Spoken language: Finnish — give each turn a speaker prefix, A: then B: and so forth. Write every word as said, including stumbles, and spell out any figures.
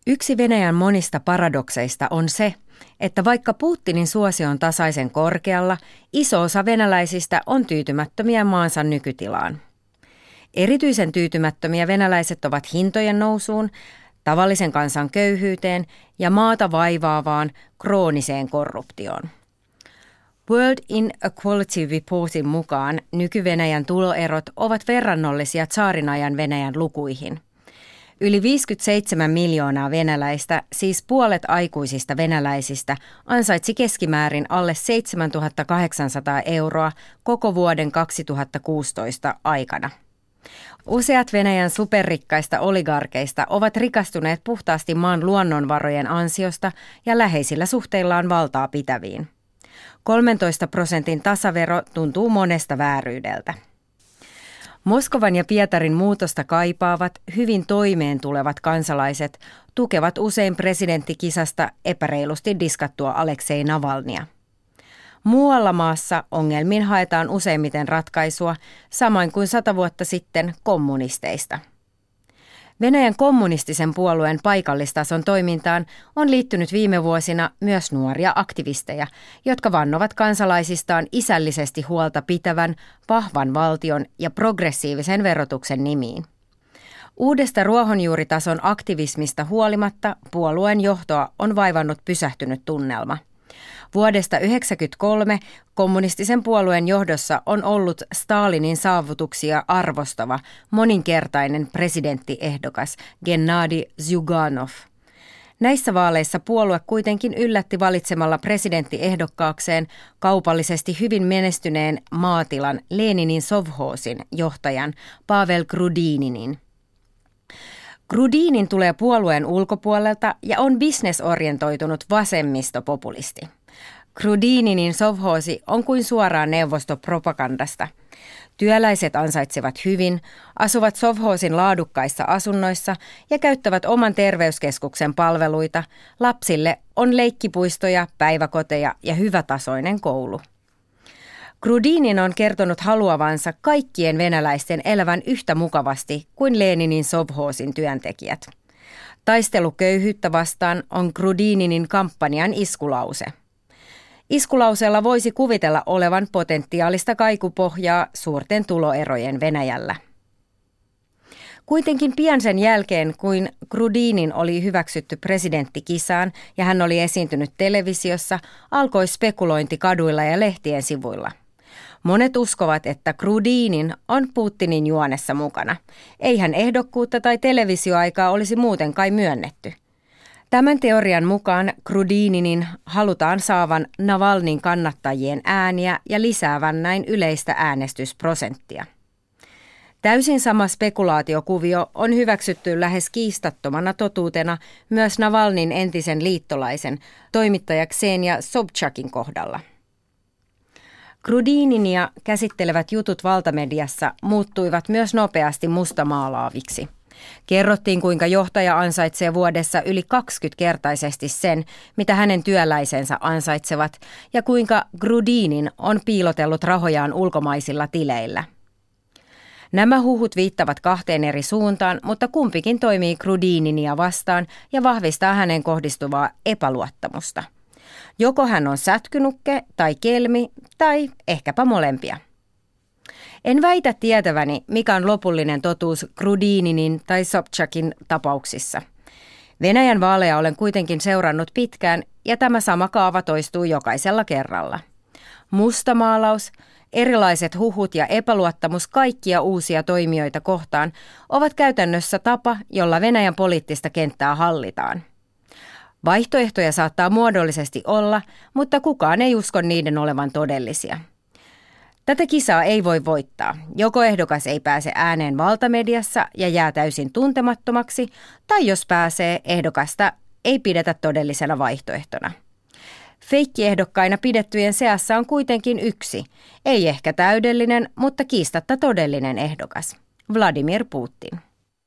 A: Yksi Venäjän monista paradokseista on se, että vaikka Putinin suosio on tasaisen korkealla, iso osa venäläisistä on tyytymättömiä maansa nykytilaan. Erityisen tyytymättömiä venäläiset ovat hintojen nousuun, tavallisen kansan köyhyyteen ja maata vaivaavaan krooniseen korruptioon. World Inequality Reportin mukaan nyky-Venäjän tuloerot ovat verrannollisia tsaarin ajan Venäjän lukuihin. Yli viisikymmentäseitsemän miljoonaa venäläistä, siis puolet aikuisista venäläisistä, ansaitsi keskimäärin alle seitsemäntuhatta kahdeksansataa euroa koko vuoden kaksituhattakuusitoista aikana. Useat Venäjän superrikkaista oligarkeista ovat rikastuneet puhtaasti maan luonnonvarojen ansiosta ja läheisillä suhteillaan valtaa pitäviin. kolmentoista prosentin tasavero tuntuu monesta vääryydeltä. Moskovan ja Pietarin muutosta kaipaavat, hyvin toimeen tulevat kansalaiset tukevat usein presidenttikisasta epäreilusti diskattua Aleksei Navalnia. Muualla maassa ongelmiin haetaan useimmiten ratkaisua, samoin kuin sata vuotta sitten kommunisteista. Venäjän kommunistisen puolueen paikallistason toimintaan on liittynyt viime vuosina myös nuoria aktivisteja, jotka vannovat kansalaisistaan isällisesti huolta pitävän, vahvan valtion ja progressiivisen verotuksen nimiin. Uudesta ruohonjuuritason aktivismista huolimatta puolueen johtoa on vaivannut pysähtynyt tunnelma. Vuodesta yhdeksänkymmentäkolme kommunistisen puolueen johdossa on ollut Stalinin saavutuksia arvostava moninkertainen presidenttiehdokas Gennadi Zyuganov. Näissä vaaleissa puolue kuitenkin yllätti valitsemalla presidenttiehdokkaakseen kaupallisesti hyvin menestyneen maatilan Leninin sovhoosin johtajan Pavel Grudininin. Grudinin tulee puolueen ulkopuolelta ja on bisnesorientoitunut vasemmistopopulisti. Grudininin sovhoosi on kuin suoraan neuvostopropagandasta. Työläiset ansaitsevat hyvin, asuvat sovhoosin laadukkaissa asunnoissa ja käyttävät oman terveyskeskuksen palveluita. Lapsille on leikkipuistoja, päiväkoteja ja hyvätasoinen koulu. Grudinin on kertonut haluavansa kaikkien venäläisten elävän yhtä mukavasti kuin Leninin sovhoosin työntekijät. Taistelu köyhyyttä vastaan on Grudininin kampanjan iskulause. Iskulauseella voisi kuvitella olevan potentiaalista kaikupohjaa suurten tuloerojen Venäjällä. Kuitenkin pian sen jälkeen, kuin Grudinin oli hyväksytty presidenttikisaan ja hän oli esiintynyt televisiossa, alkoi spekulointi kaduilla ja lehtien sivuilla. Monet uskovat, että Grudinin on Putinin juonessa mukana. Eihän ehdokkuutta tai televisioaikaa olisi muuten kai myönnetty. Tämän teorian mukaan Grudininin halutaan saavan Navalnin kannattajien ääniä ja lisäävän näin yleistä äänestysprosenttia. Täysin sama spekulaatiokuvio on hyväksytty lähes kiistattomana totuutena myös Navalnin entisen liittolaisen, toimittaja Ksenia Sobchakin kohdalla. Grudininia käsittelevät jutut valtamediassa muuttuivat myös nopeasti mustamaalaaviksi. Kerrottiin, kuinka johtaja ansaitsee vuodessa yli kaksikymmenkertaisesti sen, mitä hänen työläisensä ansaitsevat, ja kuinka Grudinin on piilotellut rahojaan ulkomaisilla tileillä. Nämä huhut viittavat kahteen eri suuntaan, mutta kumpikin toimii Grudininia vastaan ja vahvistaa hänen kohdistuvaa epäluottamusta. Joko hän on sätkynukke tai kelmi tai ehkäpä molempia. En väitä tietäväni, mikä on lopullinen totuus Grudininin tai Sobchakin tapauksissa. Venäjän vaaleja olen kuitenkin seurannut pitkään ja tämä sama kaava toistuu jokaisella kerralla. Mustamaalaus, erilaiset huhut ja epäluottamus kaikkia uusia toimijoita kohtaan ovat käytännössä tapa, jolla Venäjän poliittista kenttää hallitaan. Vaihtoehtoja saattaa muodollisesti olla, mutta kukaan ei usko niiden olevan todellisia. Tätä kisaa ei voi voittaa. Joko ehdokas ei pääse ääneen valtamediassa ja jää täysin tuntemattomaksi, tai jos pääsee, ehdokasta ei pidetä todellisena vaihtoehtona. Feikkiehdokkaina pidettyjen seassa on kuitenkin yksi, ei ehkä täydellinen, mutta kiistatta todellinen ehdokas, Vladimir Putin.